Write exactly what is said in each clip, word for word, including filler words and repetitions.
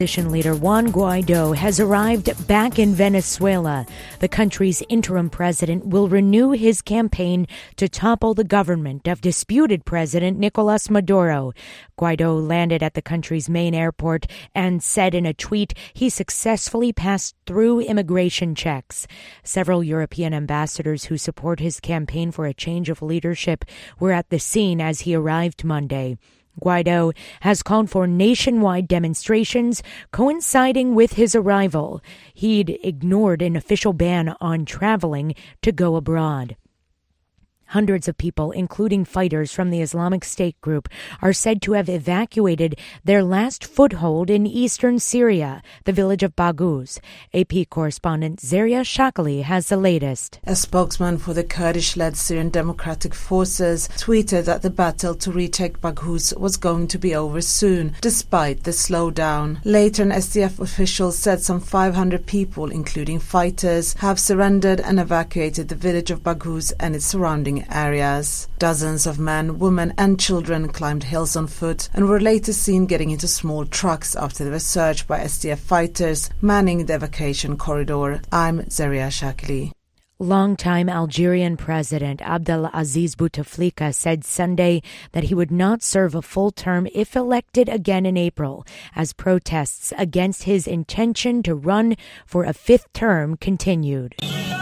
Opposition leader Juan Guaido has arrived back in Venezuela. The country's interim president will renew his campaign to topple the government of disputed President Nicolas Maduro. Guaido landed at the country's main airport and said in a tweet he successfully passed through immigration checks. Several European ambassadors who support his campaign for a change of leadership were at the scene as he arrived Monday. Guaido has called for nationwide demonstrations coinciding with his arrival. He'd ignored an official ban on traveling to go abroad. Hundreds of people, including fighters from the Islamic State group, are said to have evacuated their last foothold in eastern Syria, the village of Baghouz. A P correspondent Zeria Shakali has the latest. A spokesman for the Kurdish-led Syrian Democratic Forces tweeted that the battle to retake Baghouz was going to be over soon, despite the slowdown. Later, an S D F official said some five hundred people, including fighters, have surrendered and evacuated the village of Baghouz and its surrounding areas. Dozens of men, women and children climbed hills on foot and were later seen getting into small trucks after they were searched by S D F fighters manning the evacuation corridor. I'm Zeria Shakli. Longtime Algerian President Abdelaziz Bouteflika said Sunday that he would not serve a full term if elected again in April, as protests against his intention to run for a fifth term continued.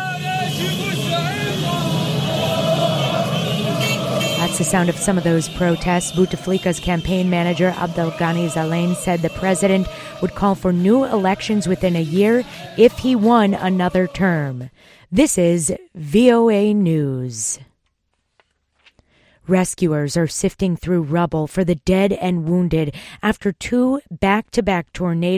That's the sound of some of those protests. Bouteflika's campaign manager, Abdelghani Zalain, said the president would call for new elections within a year if he won another term. This is V O A News. Rescuers are sifting through rubble for the dead and wounded after two back-to-back tornadoes